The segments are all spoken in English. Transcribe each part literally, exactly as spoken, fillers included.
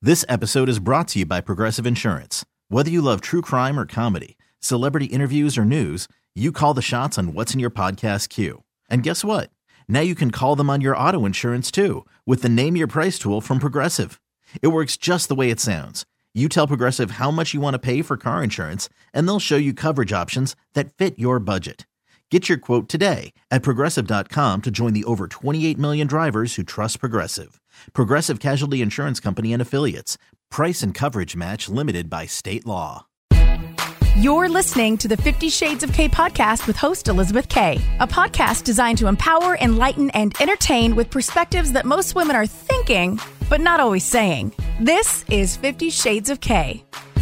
This episode is brought to you by Progressive Insurance. Whether you love true crime or comedy, celebrity interviews or news, you call the shots on what's in your podcast queue. And guess what? Now you can call them on your auto insurance too with the Name Your Price tool from Progressive. It works just the way it sounds. You tell Progressive how much you want to pay for car insurance, and they'll show you coverage options that fit your budget. Get your quote today at Progressive dot com to join the over twenty-eight million drivers who trust Progressive. Progressive Casualty Insurance Company and Affiliates. Price and coverage match limited by state law. You're listening to the Fifty Shades of K podcast with host Elizabeth K, a podcast designed to empower, enlighten, and entertain with perspectives that most women are thinking, but not always saying. This is Fifty Shades of K.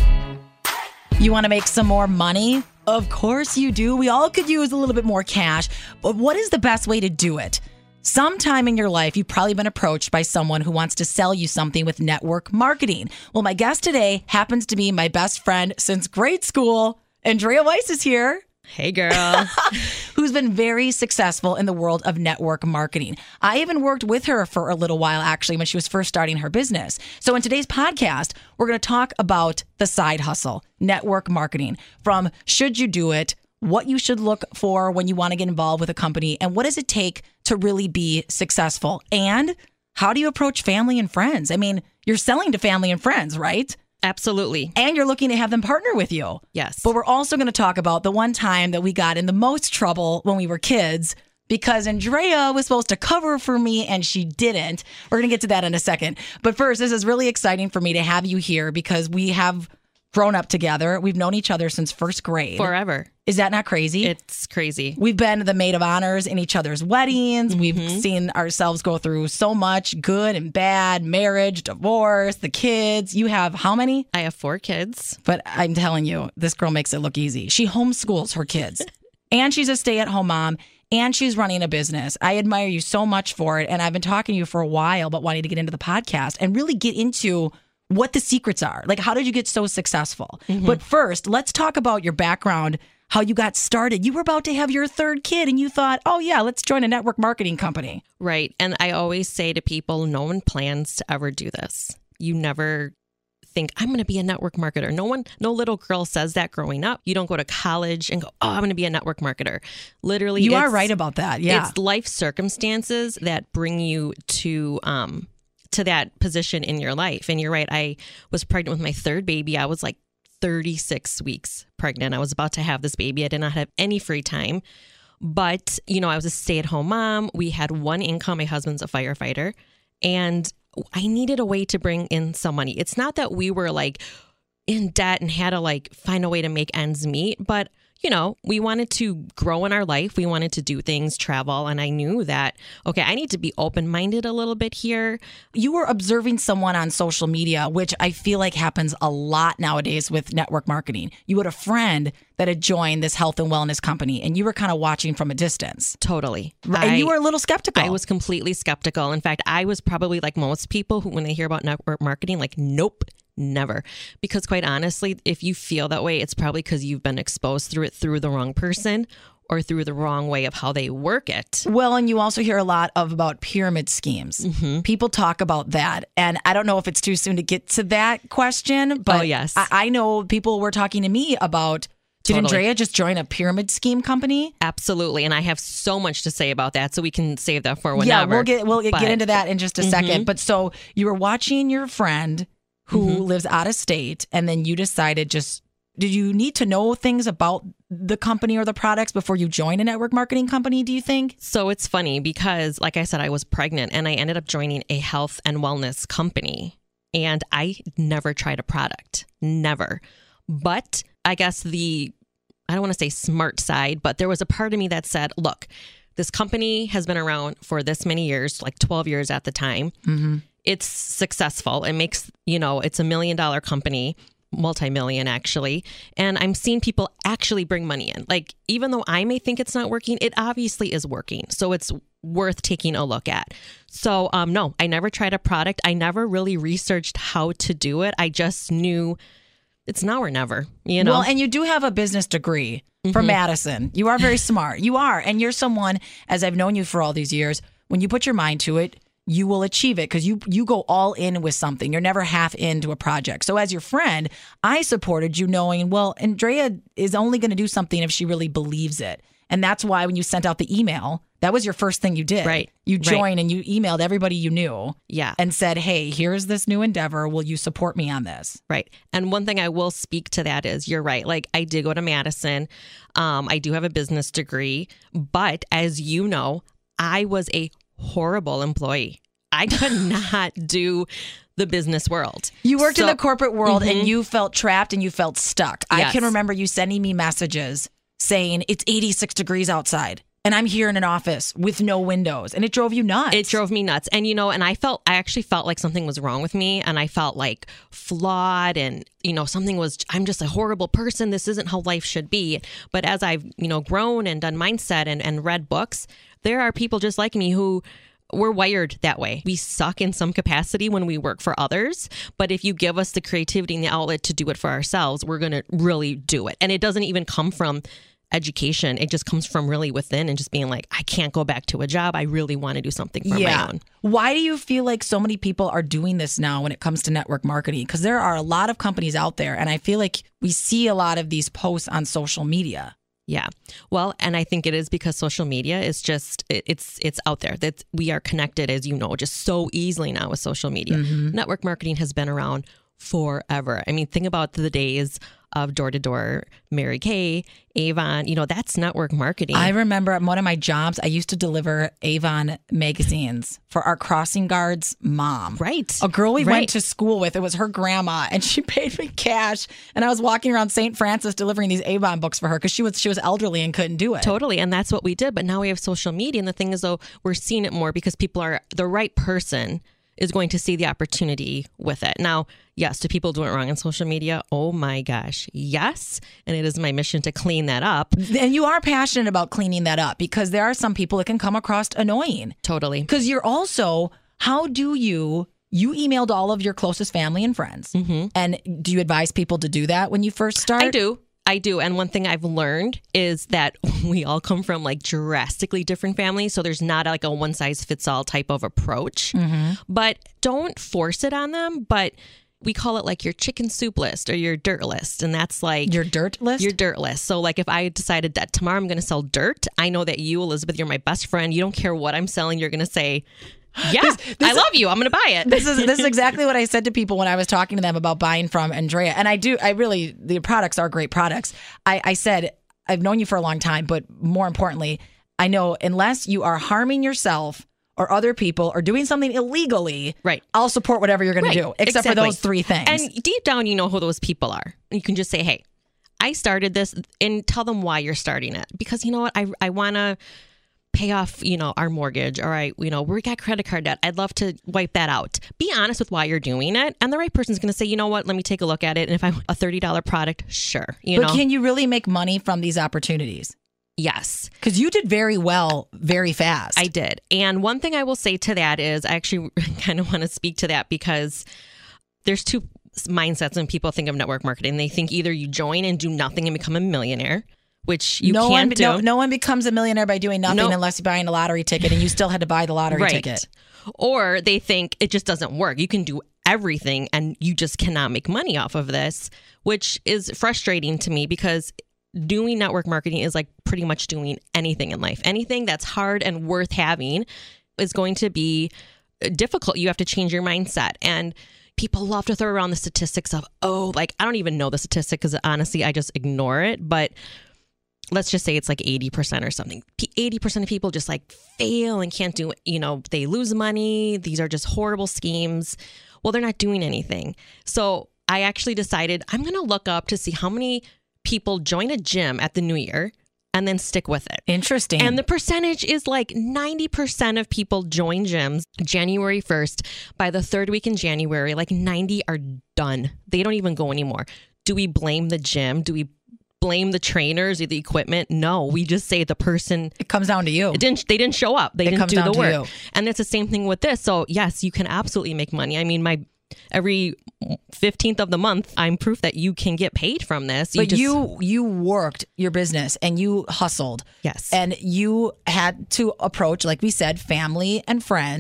You want to make some more money? Of course you do. We all could use a little bit more cash, but what is the best way to do it? Sometime in your life, you've probably been approached by someone who wants to sell you something with network marketing. Well, my guest today happens to be my best friend since grade school. Andrea Weiss is here. Hey, girl. Who's been very successful in the world of network marketing. I even worked with her for a little while, actually, when she was first starting her business. So in today's podcast, we're going to talk about the side hustle, network marketing, from should you do it, what you should look for when you want to get involved with a company, and what does it take to really be successful? And how do you approach family and friends? I mean, you're selling to family and friends, right? Absolutely. And you're looking to have them partner with you. Yes. But we're also going to talk about the one time that we got in the most trouble when we were kids because Andrea was supposed to cover for me and she didn't. We're going to get to that in a second. But first, this is really exciting for me to have you here because we have grown up together. We've known each other since first grade. Forever. Is that not crazy? It's crazy. We've been the maid of honors in each other's weddings. Mm-hmm. We've seen ourselves go through so much good and bad, marriage, divorce, the kids. You have how many? I have four kids. But I'm telling you, this girl makes it look easy. She homeschools her kids. And she's a stay-at-home mom. And she's running a business. I admire you so much for it. And I've been talking to you for a while about wanting to get into the podcast and really get into what the secrets are. Like, how did you get so successful? Mm-hmm. But first, let's talk about your background, how you got started. You were about to have your third kid and you thought, oh yeah, let's join a network marketing company. Right. And I always say to people, no one plans to ever do this. You never think, I'm going to be a network marketer. No one, no little girl says that growing up. You don't go to college and go, oh, I'm going to be a network marketer. Literally. You are right about that. Yeah. It's life circumstances that bring you to, um, to that position in your life. And you're right. I was pregnant with my third baby. I was like thirty-six weeks pregnant. I was about to have this baby. I did not have any free time, but you know, I was a stay-at-home mom. We had one income. My husband's a firefighter and I needed a way to bring in some money. It's not that we were like in debt and had to like find a way to make ends meet, but you know, we wanted to grow in our life. We wanted to do things, travel. And I knew that, okay, I need to be open-minded a little bit here. You were observing someone on social media, which I feel like happens a lot nowadays with network marketing. You had a friend that had joined this health and wellness company and you were kind of watching from a distance. Totally. And I, you were a little skeptical. I was completely skeptical. In fact, I was probably like most people who, when they hear about network marketing, like, nope. Never. Because quite honestly, if you feel that way, it's probably because you've been exposed through it through the wrong person or through the wrong way of how they work it. Well, and you also hear a lot of about pyramid schemes. Mm-hmm. People talk about that. And I don't know if it's too soon to get to that question, but oh, yes. I, I know people were talking to me about, did Totally. Andrea just join a pyramid scheme company? Absolutely. And I have so much to say about that, so we can save that for whenever. Yeah, we'll get, we'll but, get into that in just a mm-hmm. second. But so you were watching your friend who mm-hmm. lives out of state, and then you decided just, did you need to know things about the company or the products before you joined a network marketing company, do you think? So it's funny because, like I said, I was pregnant and I ended up joining a health and wellness company. And I never tried a product, never. But I guess the, I don't want to say smart side, but there was a part of me that said, look, this company has been around for this many years, like twelve years at the time. Mm-hmm. It's successful. It makes, you know, it's a million dollar company, multi-million actually. And I'm seeing people actually bring money in. Like, even though I may think it's not working, it obviously is working. So it's worth taking a look at. So um, no, I never tried a product. I never really researched how to do it. I just knew it's now or never, you know? Well, and you do have a business degree from mm-hmm. Madison. You are very smart. You are. And you're someone, as I've known you for all these years, when you put your mind to it, you will achieve it because you you go all in with something. You're never half into a project. So as your friend, I supported you knowing, well, Andrea is only going to do something if she really believes it. And that's why when you sent out the email, that was your first thing you did. Right. You joined right. and you emailed everybody you knew. Yeah. And said, hey, here's this new endeavor. Will you support me on this? Right. And one thing I will speak to that is you're right. Like I did go to Madison. Um, I do have a business degree. But as you know, I was a horrible employee. I could not do the business world. You worked so, in the corporate world mm-hmm. and you felt trapped and you felt stuck. Yes. I can remember you sending me messages saying it's eighty-six degrees outside and I'm here in an office with no windows, and it drove you nuts. It drove me nuts. And, you know, and I felt, I actually felt like something was wrong with me, and I felt like flawed, and, you know, something was, I'm just a horrible person. This isn't how life should be. But as I've, you know, grown and done mindset and, and read books, there are people just like me who we're wired that way. We suck in some capacity when we work for others. But if you give us the creativity and the outlet to do it for ourselves, we're going to really do it. And it doesn't even come from education. It just comes from really within and just being like, I can't go back to a job. I really want to do something for yeah. my own. Why do you feel like so many people are doing this now when it comes to network marketing? Because there are a lot of companies out there, and I feel like we see a lot of these posts on social media. Yeah. Well, and I think it is because social media is just, it, it's it's out there. That we are connected, as you know, just so easily now with social media. Mm-hmm. Network marketing has been around forever. I mean, think about the days of door-to-door, Mary Kay, Avon, you know, that's network marketing. I remember at one of my jobs, I used to deliver Avon magazines for our crossing guard's mom. Right. A girl we right. went to school with, it was her grandma, and she paid me cash. And I was walking around Saint Francis delivering these Avon books for her because she was she was elderly and couldn't do it. Totally. And that's what we did. But now we have social media. And the thing is, though, we're seeing it more because people are, the right person is going to see the opportunity with it. Now, yes, do people do it wrong on social media? Oh my gosh, yes. And it is my mission to clean that up. And you are passionate about cleaning that up because there are some people that can come across annoying. Totally. Because you're also, how do you, you emailed all of your closest family and friends. Mm-hmm. And do you advise people to do that when you first start? I do. I do. And one thing I've learned is that we all come from like drastically different families. So there's not like a one size fits all type of approach, mm-hmm. but don't force it on them. But we call it like your chicken soup list or your dirt list. And that's like your dirt list, your dirt list. So like if I decided that tomorrow I'm going to sell dirt, I know that you, Elizabeth, you're my best friend. You don't care what I'm selling. You're going to say, yeah, this, this I love you. I'm going to buy it. This is this is exactly what I said to people when I was talking to them about buying from Andrea. And I do, I really, the products are great products. I, I said, I've known you for a long time, but more importantly, I know unless you are harming yourself or other people or doing something illegally, right, I'll support whatever you're going right. to do, except exactly. for those three things. And deep down, you know who those people are. You can just say, hey, I started this, and tell them why you're starting it. Because you know what? I, I want to pay off, you know, our mortgage. All right, you know, we got credit card debt. I'd love to wipe that out. Be honest with why you're doing it. And the right person's going to say, you know what, let me take a look at it. And if I want a thirty dollars product, sure. You but know? Can you really make money from these opportunities? Yes. Because you did very well, very fast. I did. And one thing I will say to that is I actually kind of want to speak to that because there's two mindsets when people think of network marketing. They think either you join and do nothing and become a millionaire, which you no can't one, do. No, no one becomes a millionaire by doing nothing nope. unless you're buying a lottery ticket, and you still had to buy the lottery right. ticket. Or they think it just doesn't work. You can do everything and you just cannot make money off of this, which is frustrating to me because doing network marketing is like pretty much doing anything in life. Anything that's hard and worth having is going to be difficult. You have to change your mindset. And people love to throw around the statistics of, oh, like, I don't even know the statistic because honestly, I just ignore it. But let's just say it's like eighty percent or something. eighty percent of people just like fail and can't do, you know, they lose money. These are just horrible schemes. Well, they're not doing anything. So I actually decided I'm going to look up to see how many people join a gym at the new year and then stick with it. Interesting. And the percentage is like ninety percent of people join gyms January first. By the third week in January, like ninety are done. They don't even go anymore. Do we blame the gym? Do we blame the trainers or the equipment? No, we just say the person. It comes down to you. It didn't. They didn't show up. They it didn't comes do down the to work. you. And it's the same thing with this. So yes, you can absolutely make money. I mean, my every fifteenth of the month, I'm proof that you can get paid from this. You but just, you you worked your business and you hustled. Yes. And you had to approach, like we said, family and friends.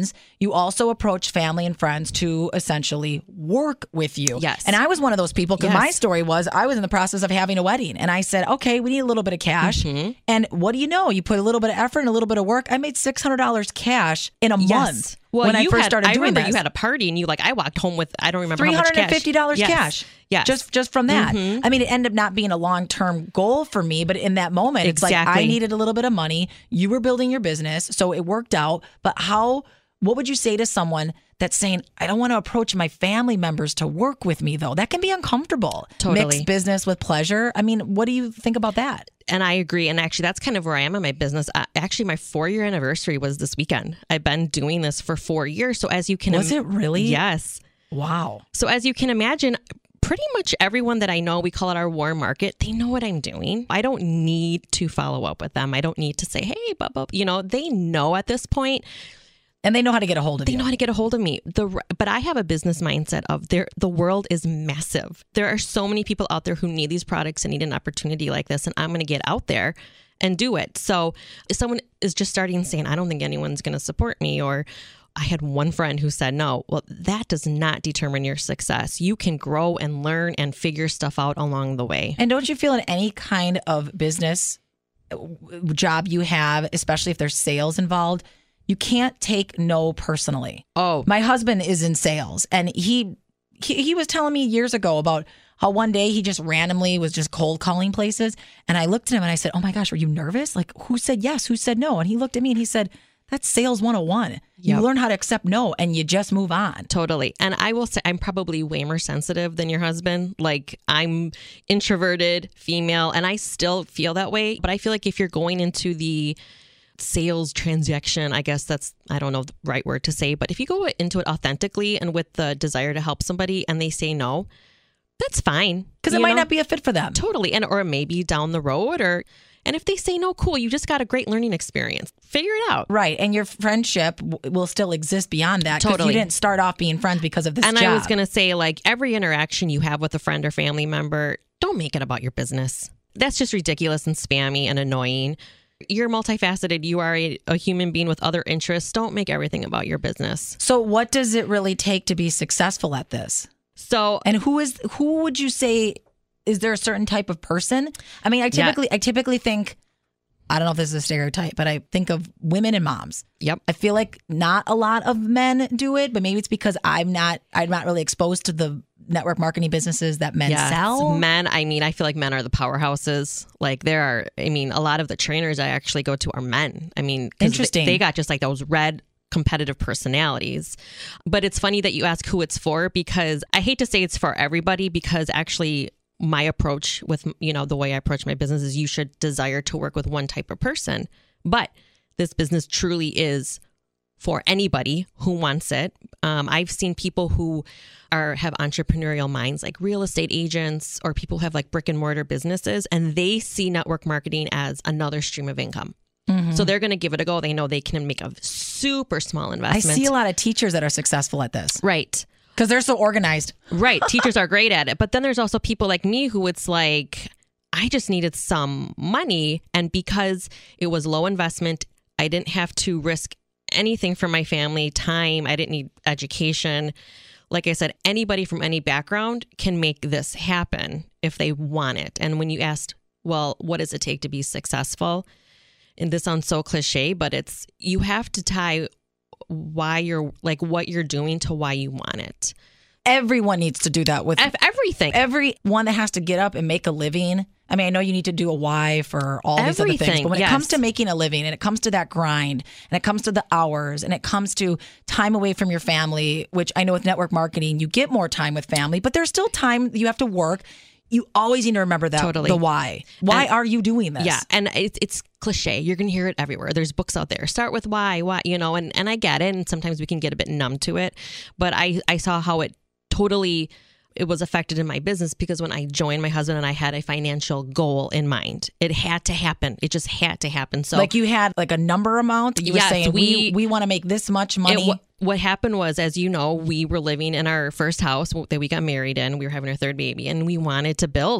you also approach family and friends to essentially work with you. Yes. And I was one of those people because Yes. my story was I was in the process of having a wedding and I said, okay, we need a little bit of cash. Mm-hmm. And what do you know? You put a little bit of effort and a little bit of work. I made six hundred dollars cash in a Yes. month Well, when I you first had, started I doing remember this. you had a party and you like, I walked home with, I don't remember three how much hundred cash. fifty dollars Yes. cash. Yes. Just just from that. Mhm. I mean, it ended up not being a long-term goal for me, but in that moment, it's like I Exactly. needed a little bit of money. You were building your business, so it worked out. But how, what would you say to someone that's saying, I don't want to approach my family members to work with me, though? That can be uncomfortable. Totally. Mix business with pleasure. I mean, what do you think about that? And I agree. And actually, that's kind of where I am in my business. Uh, actually, my four year anniversary was this weekend. I've been doing this for four years. So as you can, Was it really? Yes. Wow. So as you can imagine, pretty much everyone that I know, we call it our warm market, they know what I'm doing. I don't need to follow up with them. I don't need to say, hey, blah, blah. You know, they know at this point. And they know how to get a hold of They you. know how to get a hold of me. The but I have a business mindset of there. The world is massive. There are so many people out there who need these products and need an opportunity like this, and I'm going to get out there and do it. So if someone is just starting saying, I don't think anyone's going to support me, or I had one friend who said, no, well, that does not determine your success. You can grow and learn and figure stuff out along the way. And don't you feel in any kind of business job you have, especially if there's sales involved, you can't take no personally. Oh, My husband is in sales, and he, he he was telling me years ago about how one day he just randomly was just cold calling places. And I looked at him and I said, oh my gosh, were you nervous? Like, who said yes? Who said no? And he looked at me and he said, that's sales one oh one. You Yep. learn how to accept no and you just move on. totally. And I will say I'm probably way more sensitive than your husband. Like I'm introverted, female, and I still feel that way. But I feel like if you're going into the sales transaction, I guess that's, I don't know the right word to say, but if you go into it authentically and with the desire to help somebody and they say no, that's fine. Because it You might know? not be a fit for them. Totally. And or maybe down the road, or and if they say no, cool, you just got a great learning experience. Figure it out. Right. And your friendship w- will still exist beyond that. 'cause Totally. You didn't start off being friends because of this And job. I was going to say, like, every interaction you have with a friend or family member, don't make it about your business. That's just ridiculous and spammy and annoying. You're multifaceted. You are a, a human being with other interests. Don't make everything about your business. So what does it really take to be successful at this? So, And who is who would you say, is there a certain type of person? I mean, I typically I typically think, I don't know if this is a stereotype, but I think of women and moms. yep. I feel like not a lot of men do it, but maybe it's because I'm not I'm not really exposed to the network marketing businesses that men Yes. sell. Men, I mean, I feel like men are the powerhouses. Like there are, I mean, a lot of the trainers I actually go to are men. I mean, 'cause Interesting. They, they got just like those red competitive personalities. But it's funny that you ask who it's for, because I hate to say it's for everybody, because actually my approach with, you know, the way I approach my business is you should desire to work with one type of person. But this business truly is for anybody who wants it. Um, I've seen people who are have entrepreneurial minds, like real estate agents or people who have like brick and mortar businesses, and they see network marketing as another stream of income. Mm-hmm. So they're going to give it a go. They know they can make a super small I investment. see a lot of teachers that are successful at this Right. because they're so organized. Right. Teachers are great at it. But then there's also people like me who it's like, I just needed some money. And because it was low investment, I didn't have to risk anything for my family, time. I didn't need education. Like I said, anybody from any background can make this happen if they want it. And when you asked, well, what does it take to be successful? And this sounds so cliche, but it's, you have to tie why you're like what you're doing to why you want it. Everyone needs to do that with Ev- Everything. everyone that has to get up and make a living. I mean, I know you need to do a why for all these other things, Everything, but when yes. it comes to making a living and it comes to that grind and it comes to the hours and it comes to time away from your family, which I know with network marketing, you get more time with family, but there's still time you have to work. You always need to remember that, Totally. the why. Why And- are you doing this? Yeah, and it's it's cliche. You're going to hear it everywhere. There's books out there. Start with why, why, you know, and, and I get it. And sometimes we can get a bit numb to it. But I, I saw how it totally, it was affected in my business because when I joined my husband and I had a financial goal in mind, it had to happen. It just had to happen. So Like you had like a number amount. You Yes, were saying, we, we- we want to make this much It, money. what, what happened was, as you know, we were living in our first house that we got married in. We were having our third baby and we wanted to build.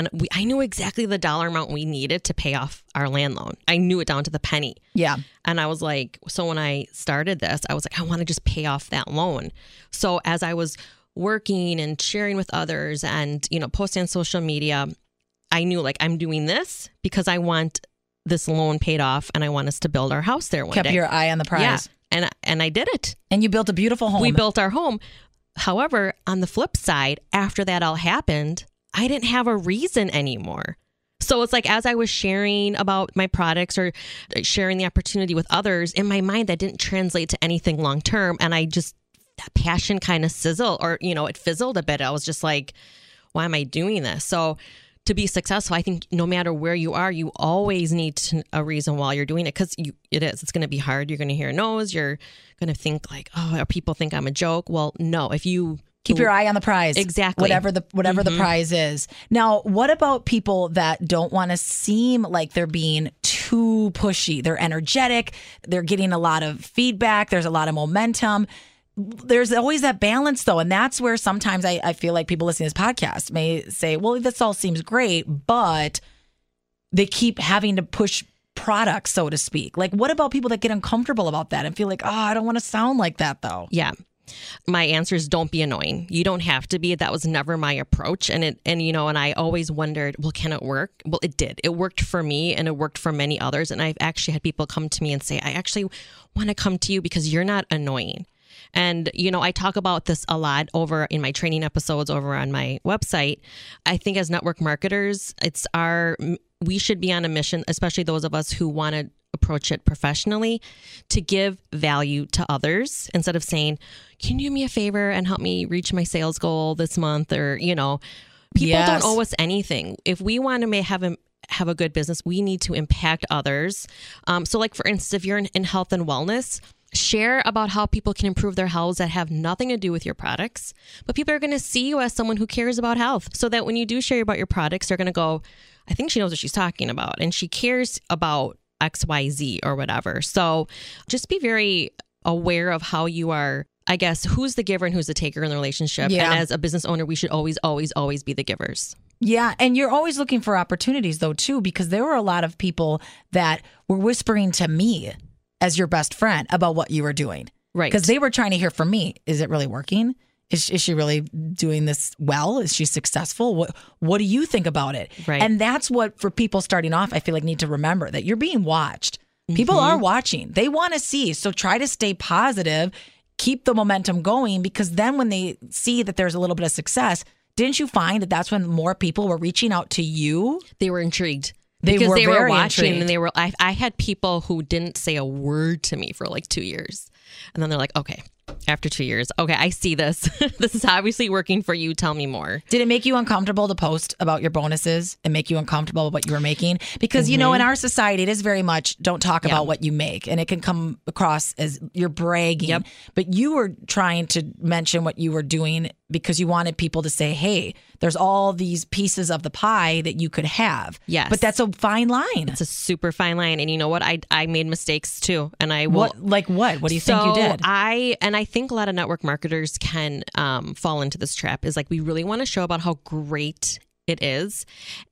And we, I knew exactly the dollar amount we needed to pay off our land loan. I knew it down to the penny. Yeah. And I was like, so when I started this, I was like, I want to just pay off that loan. So as I was working and sharing with others and, you know, posting on social media, I knew like I'm doing this because I want this loan paid off and I want us to build our house there one Kept day. your eye on the prize. Yeah. And, and I did it. And you built a beautiful home. We built our home. However, on the flip side, after that all happened, I didn't have a reason anymore. So it's like as I was sharing about my products or sharing the opportunity with others, in my mind, that didn't translate to anything long term. And I just, that passion kind of sizzled or, you know, it fizzled a bit. I was just like, why am I doing this? So to be successful, I think no matter where you are, you always need to, a reason why you're doing it because you it is. It's going to be hard. You're going to hear no's. You're going to think like, oh, people think I'm a joke. Well, no, if you keep your eye on the prize. Exactly. Whatever the whatever Mm-hmm. the prize is. Now, what about people that don't want to seem like they're being too pushy? They're energetic. They're getting a lot of feedback. There's a lot of momentum. There's always that balance, though. And that's where sometimes I, I feel like people listening to this podcast may say, well, this all seems great, but they keep having to push products, so to speak. Like, what about people that get uncomfortable about that and feel like, oh, I don't want to sound like that, though? Yeah. My answer is don't be annoying. You don't have to be. That was never my approach. And it, and you know, and I always wondered, well, can it work? Well, it did. It worked for me and it worked for many others. And I've actually had people come to me and say, I actually want to come to you because you're not annoying. And, you know, I talk about this a lot over in my training episodes over on my website. I think as network marketers, it's our, we should be on a mission, especially those of us who want to approach it professionally, to give value to others instead of saying, can you do me a favor and help me reach my sales goal this month? Or, you know, people Yes. don't owe us anything. If we want to may have a have a good business, we need to impact others. Um, so like, for instance, if you're in, in health and wellness, share about how people can improve their health that have nothing to do with your products, but people are going to see you as someone who cares about health, so that when you do share about your products, they're going to go, I think she knows what she's talking about and she cares about X Y Z or whatever. So just be very aware of how you are, I guess, who's the giver and who's the taker in the relationship. Yeah. And as a business owner, we should always, always, always be the givers. Yeah. And you're always looking for opportunities, though, too, because there were a lot of people that were whispering to me as your best friend about what you were doing. Right. Because they were trying to hear from me. Is it really working? Is, is she really doing this well? Is she successful? What What do you think about it? Right. And that's what, for people starting off, I feel like need to remember that you're being watched. People Mm-hmm. are watching. They want to see. So try to stay positive, keep the momentum going, because then when they see that there's a little bit of success, didn't you find that that's when more people were reaching out to you? They were intrigued. They because were they were very watching intrigued. and they were, I, I had people who didn't say a word to me for like two years. And then they're like, okay, after two years, okay, I see this. This is obviously working for you. Tell me more. Did it make you uncomfortable to post about your bonuses and make you uncomfortable with what you were making? Because, you know, in our society, it is very much don't talk Yeah. about what you make. And it can come across as you're bragging. Yep. But you were trying to mention what you were doing because you wanted people to say, hey, there's all these pieces of the pie that you could have. Yes. But that's a fine line. It's a super fine line. And you know what? I I made mistakes too. And I will. What, like what? What do you so think you did? I and I think a lot of network marketers can um, fall into this trap. Is like we really want to show about how great it is.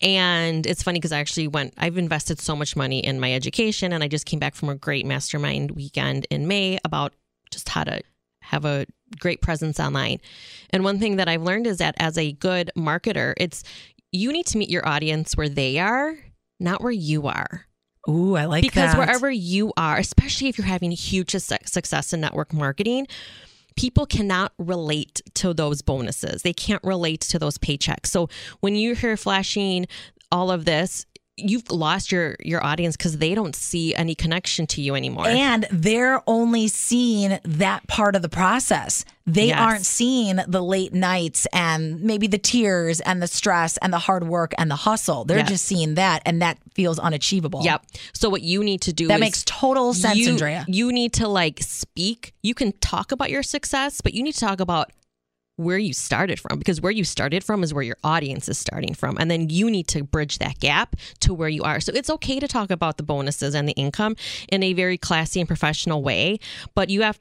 And it's funny because I actually went, I've invested so much money in my education, and I just came back from a great mastermind weekend in May about just how to have a great presence online. And one thing that I've learned is that as a good marketer, it's you need to meet your audience where they are, not where you are. Ooh, I like Because that. wherever you are, especially if you're having huge su- success in network marketing, people cannot relate to those bonuses. They can't relate to those paychecks. So when you hear flashing all of this, you've lost your your audience because they don't see any connection to you anymore. And they're only seeing that part of the process. They Yes. aren't seeing the late nights and maybe the tears and the stress and the hard work and the hustle. They're Yes. just seeing that, and that feels unachievable. Yep. So what you need to do That is makes total sense, you, Andrea. You need to like speak. You can talk about your success, but you need to talk about where you started from, because where you started from is where your audience is starting from. And then you need to bridge that gap to where you are. So it's okay to talk about the bonuses and the income in a very classy and professional way, but you have to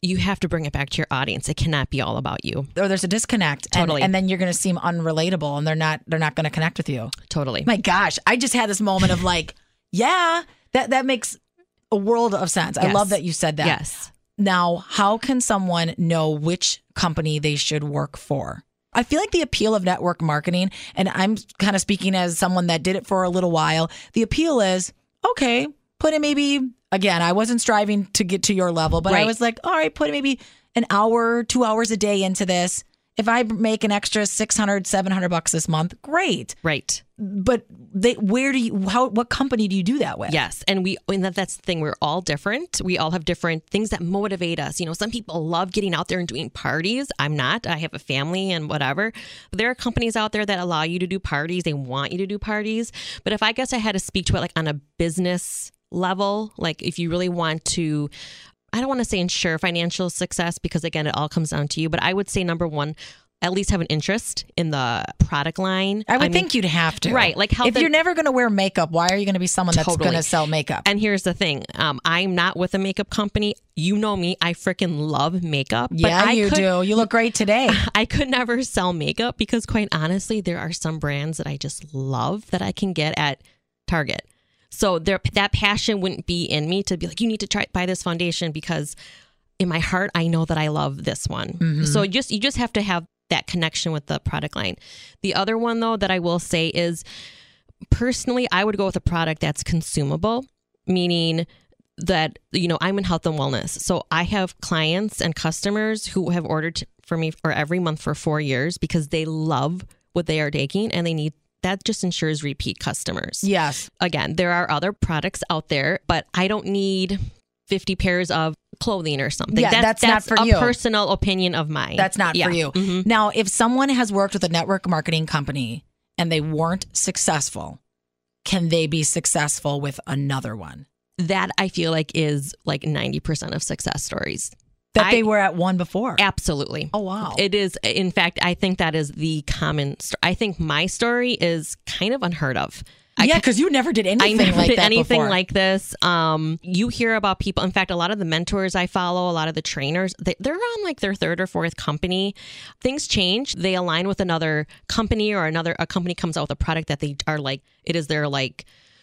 you have to bring it back to your audience. It cannot be all about you. Or there's a disconnect. Totally. And, and then you're going to seem unrelatable and they're not they're not going to connect with you. Totally. My gosh, I just had this moment of like, yeah, that, that makes a world of sense. Yes. I love that you said that. Yes. Now, how can someone know which company they should work for? I feel like the appeal of network marketing, and I'm kind of speaking as someone that did it for a little while, the appeal is, okay, put in maybe, again, I wasn't striving to get to your level, but Right. I was like, all right, put in maybe an hour, two hours a day into this. If I make an extra six hundred, seven hundred bucks this month, great. Right. But they, where do you, how, what company do you do that with? Yes. And we, and that, that's the thing. We're all different. We all have different things that motivate us. You know, some people love getting out there and doing parties. I'm not. I have a family and whatever. But there are companies out there that allow you to do parties. They want you to do parties. But if I guess I had to speak to it like on a business level, like if you really want to, I don't want to say ensure financial success because again, it all comes down to you. But I would say number one, at least have an interest in the product line. I would I mean, think you'd have to. Right. Like health if you're never going to wear makeup, why are you going to be someone that's Totally. going to sell makeup? And here's the thing. Um, I'm not with a makeup company. You know me. I freaking love makeup. But yeah, I you could, do. You look great today. I could never sell makeup because quite honestly, there are some brands that I just love that I can get at Target. So there, that passion wouldn't be in me to be like, you need to try buy this foundation because in my heart, I know that I love this one. Mm-hmm. So just you just have to have that connection with the product line. The other one though that I will say is personally, I would go with a product that's consumable, meaning that, you know, I'm in health and wellness. So I have clients and customers who have ordered for me for every month for four years because they love what they are taking and they need that just ensures repeat customers. Yes. Again, there are other products out there, but I don't need fifty pairs of clothing or something. Yeah, that's not for a you. personal opinion of mine. That's not Yeah. for you. Mhm. Now, if someone has worked with a network marketing company and they weren't successful, can they be successful with another one? That I feel like is like ninety percent of success stories. That I- they were at one before? Absolutely. Oh, wow. It is. In fact, I think that is the common. St- I think my story is kind of unheard of. I yeah, could- because you never did I anything never like did that anything before. like this. Um, you hear about people. In fact, a lot of the mentors I follow, a lot of the trainers, they, they're on like their third or fourth company. Things change. They align with another company or another. A company comes out with a product that they are like. It is their like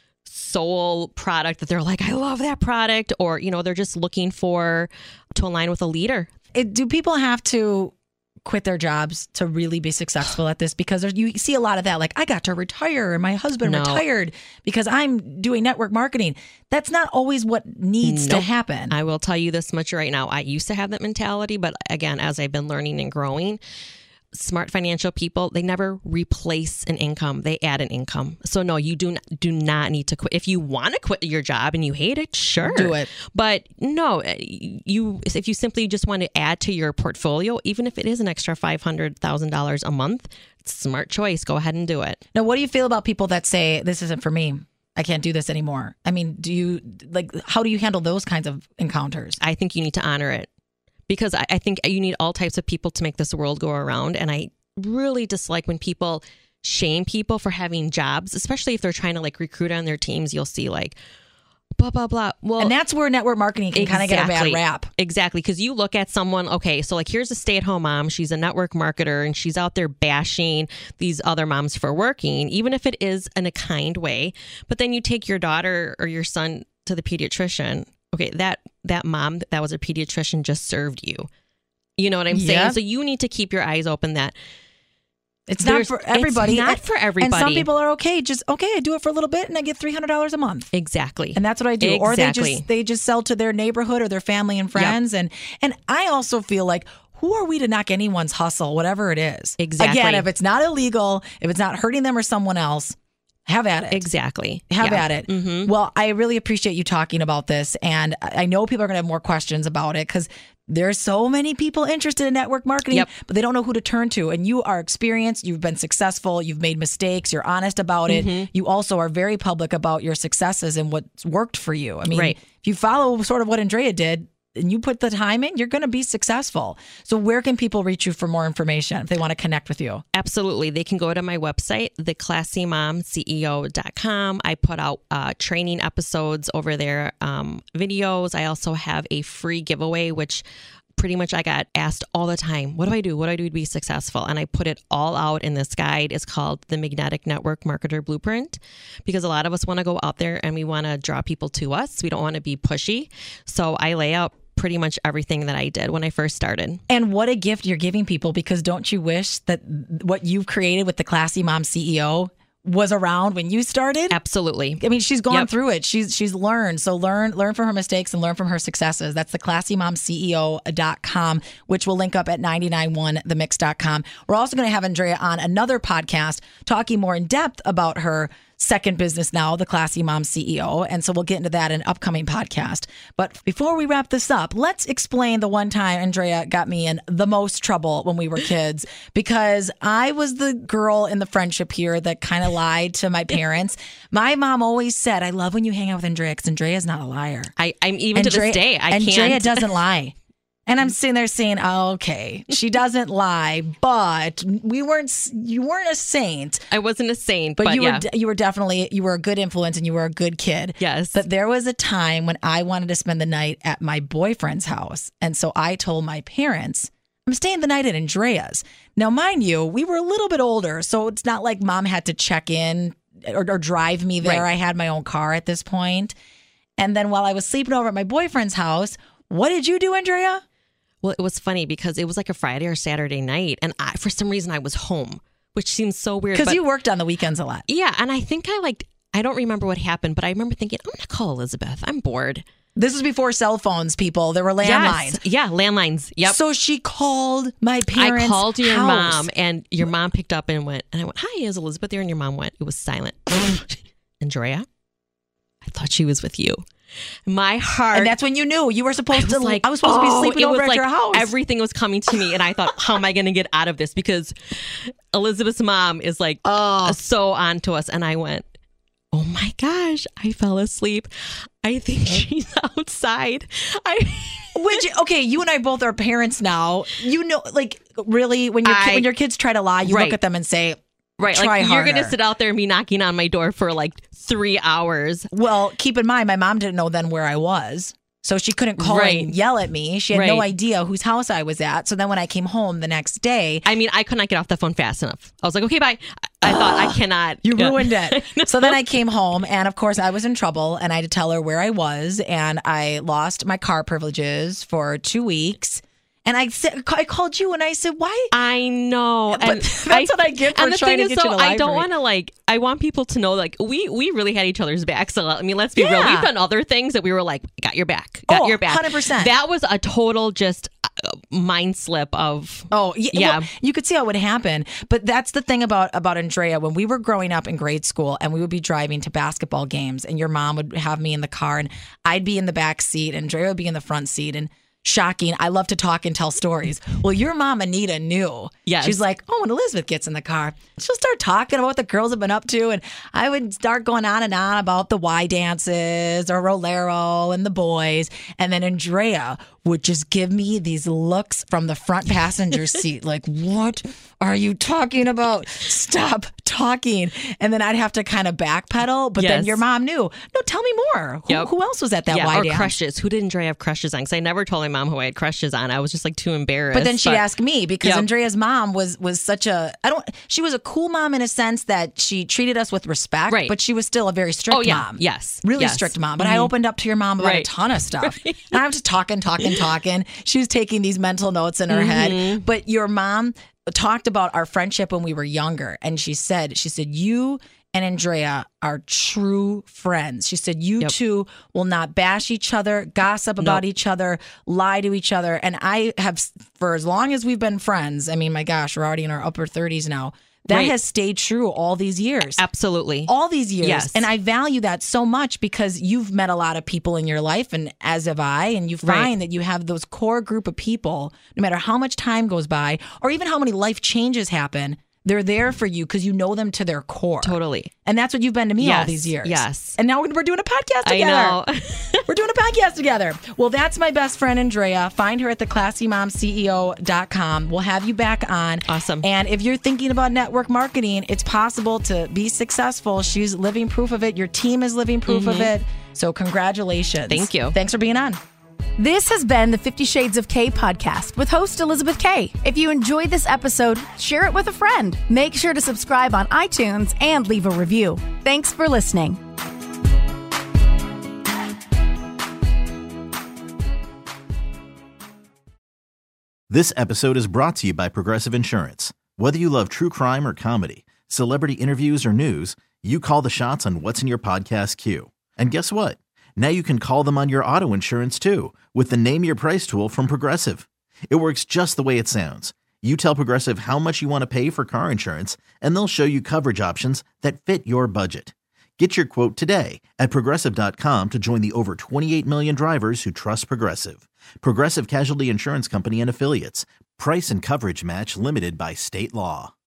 sole product that they're like, I love that product, or you know, they're just looking for to align with a leader. It, do people have to quit their jobs to really be successful at this? Because there's, you see a lot of that, like, I got to retire and my husband No. retired because I'm doing network marketing. That's not always what needs to Nope. happen. I will tell you this much right now. I used to have that mentality, but again, as I've been learning and growing, smart financial people, they never replace an income. They add an income. So no, you do not, do not need to quit. If you want to quit your job and you hate it, sure. Do it. But no, you if you simply just want to add to your portfolio, even if it is an extra five hundred thousand dollars a month, smart choice. Go ahead and do it. Now, what do you feel about people that say, this isn't for me? I can't do this anymore. I mean, do you, like, how do you handle those kinds of encounters? I think you need to honor it. Because I, I think you need all types of people to make this world go around. And I really dislike when people shame people for having jobs, especially if they're trying to like recruit on their teams. You'll see like, blah, blah, blah. Well, And that's where network marketing can kind of get a bad exactly. rap. Exactly. Because you look at someone, okay, so like here's a stay-at-home mom. She's a network marketer and she's out there bashing these other moms for working, even if it is in a kind way. But then you take your daughter or your son to the pediatrician. Okay, that that mom that was a pediatrician just served you. You know what I'm saying? Yep. So you need to keep your eyes open that It's not there's- for everybody. It's not And- for everybody. And some people are okay. Just, okay, I do it for a little bit and I get three hundred dollars a month. Exactly. And that's what I do. Or they Exactly. just they just sell to their neighborhood or their family and friends. And and I also feel like, who are we to knock anyone's hustle, whatever it is? Exactly. Again, if it's not illegal, if it's not hurting them or someone else, have at it. Exactly. Have Yeah. at it. Mhm. Well, I really appreciate you talking about this. And I I know people are going to have more questions about it because there's so many people interested in network marketing, Yep. but they don't know who to turn to. And you are experienced. You've been successful. You've made mistakes. You're honest about it. Mm-hmm. You also are very public about your successes and what's worked for you. I mean, Right. if you follow sort of what Andrea did, and you put the time in, you're going to be successful. So where can people reach you for more information if they want to connect with you? Absolutely. They can go to my website, the classy mom C E O dot com. I put out uh, training episodes over there, um, videos. I also have a free giveaway, which pretty much I got asked all the time, what do I do? What do I do to be successful? And I put it all out in this guide. It's called the Magnetic Network Marketer Blueprint, because a lot of us want to go out there and we want to draw people to us. We don't want to be pushy. So I lay out pretty much everything that I did when I first started. And what a gift you're giving people, because don't you wish that what you've created with the Classy Mom C E O was around when you started? Absolutely. I mean, she's gone Yep. through it. She's she's learned. So learn learn from her mistakes and learn from her successes. That's the classy mom C E O dot com, which will link up at nine nine one the mix dot com. We're also going to have Andrea on another podcast talking more in depth about her second business now, the Classy Mom C E O. And so we'll get into that in an upcoming podcast. But before we wrap this up, let's explain the one time Andrea got me in the most trouble when we were kids, because I was the girl in the friendship here that kind of lied to my parents. My mom always said, I love when you hang out with Andrea, because Andrea's not a liar. I, I'm even Andrea, to this day, I Andrea can't. doesn't lie. And I'm sitting there saying, oh, okay, she doesn't lie, but we weren't, you weren't a saint. I wasn't a saint, But, but, you yeah. were de- you were definitely, you were a good influence and you were a good kid. Yes. But there was a time when I wanted to spend the night at my boyfriend's house. And so I told my parents, I'm staying the night at Andrea's. Now, mind you, we were a little bit older, so it's not like mom had to check in or, or drive me there. Right. I had my own car at this point. And then while I was sleeping over at my boyfriend's house, what did you do, Andrea? Well, it was funny because it was like a Friday or Saturday night, and I, for some reason I was home, which seems so weird. Because but- you worked on the weekends a lot. Yeah, and I think I like, I don't remember what happened, but I remember thinking, I'm going to call Elizabeth. I'm bored. This was before cell phones, people. There were landlines. Yes. Yeah, landlines. Yep. So she called my parents' I called your house. mom, and your mom picked up and went, and I went, hi, is Elizabeth there? And your mom went, it was silent. Andrea, I thought she was with you. My heart. And that's when you knew you were supposed I to. was like, I was supposed oh, to be sleeping it over was at like your house. Everything was coming to me, and I thought, how am I going to get out of this? Because Elizabeth's mom is like Oh. so on to us, and I went, oh my gosh, I fell asleep. I think she's outside. I. Which, okay, you and I both are parents now. You know, like really, when your I- when your kids try to lie, you Right. look at them and say, Right, Try like you're going to harder. sit out there and be knocking on my door for like three hours. well, keep in mind, my mom didn't know then where I was. So she couldn't call Right. and yell at me. She had no Right. idea whose house I was at. So then when I came home the next day, I mean, I could not get off the phone fast enough. I was like, okay, bye. I, I thought I cannot. you yeah. ruined it. So then I came home, and of course I was in trouble, and I had to tell her where I was, and I lost my car privileges for two weeks. And I said, I called you, and I said, "Why?" I know. But And that's I, what I get for and the trying thing to is, get you though, to lie I don't for me. want to like, I want people to know, like, we we really had each other's backs. So, I mean, let's be real. Yeah. We've done other things that we were like, got your back, got Oh, your back. one hundred percent. That was a total just uh, mind slip of, Oh, yeah. Yeah. Well, you could see how it would happen. But that's the thing about, about Andrea. When we were growing up in grade school and we would be driving to basketball games, and your mom would have me in the car and I'd be in the back seat and Andrea would be in the front seat. And shocking, I love to talk and tell stories. Well, your mom, Anita, knew. Yes. She's like, oh, when Elizabeth gets in the car, she'll start talking about what the girls have been up to. And I would start going on and on about the Y dances or Rolero and the boys. And then Andrea would just give me these looks from the front passenger seat, like, what are you talking about? Stop talking. And then I'd have to kind of backpedal. But then Yes. your mom knew, no, tell me more. Who, Yep. who else was at that yeah, Y or dance? crushes. Who did Andrea have crushes on? Because I never told my mom who I had crushes on. I was just like too embarrassed. But then she'd ask me because Yep. Andrea's mom was was such a I don't she was a cool mom in a sense that she treated us with respect, Right. but she was still a very strict Oh, yeah. mom. Yes. Really Yes. strict mom. But I opened up to your mom about a Right. ton of stuff. And I was just talking, talking, talking. She was taking these mental notes in her Mm-hmm. head. But your mom talked about our friendship when we were younger, and she said, she said, you and Andrea are true friends. She said, you Yep. two will not bash each other, gossip about Nope. each other, lie to each other. And I have, for as long as we've been friends, I mean, my gosh, we're already in our upper thirties now. That Right. has stayed true all these years. Absolutely. All these years. Yes. And I value that so much because you've met a lot of people in your life, and as have I, and you find Right. that you have those core group of people, no matter how much time goes by or even how many life changes happen, they're there for you because you know them to their core. Totally. And that's what you've been to me all Yes, these years. yes. And now we're we're doing a podcast I together. know. We're doing a podcast together. Well, that's my best friend, Andrea. Find her at the classy mom C E O dot com. We'll have you back on. Awesome. And if you're thinking about network marketing, it's possible to be successful. She's living proof of it. Your team is living proof of it. So congratulations. Thank you. Thanks for being on. This has been the Fifty Shades of K podcast with host Elizabeth K. If you enjoyed this episode, share it with a friend. Make sure to subscribe on iTunes and leave a review. Thanks for listening. This episode is brought to you by Progressive Insurance. Whether you love true crime or comedy, celebrity interviews or news, you call the shots on what's in your podcast queue. And guess what? Now you can call them on your auto insurance too with the Name Your Price tool from Progressive. It works just the way it sounds. You tell Progressive how much you want to pay for car insurance, and they'll show you coverage options that fit your budget. Get your quote today at Progressive dot com to join the over twenty-eight million drivers who trust Progressive. Progressive Casualty Insurance Company and Affiliates. Price and coverage match limited by state law.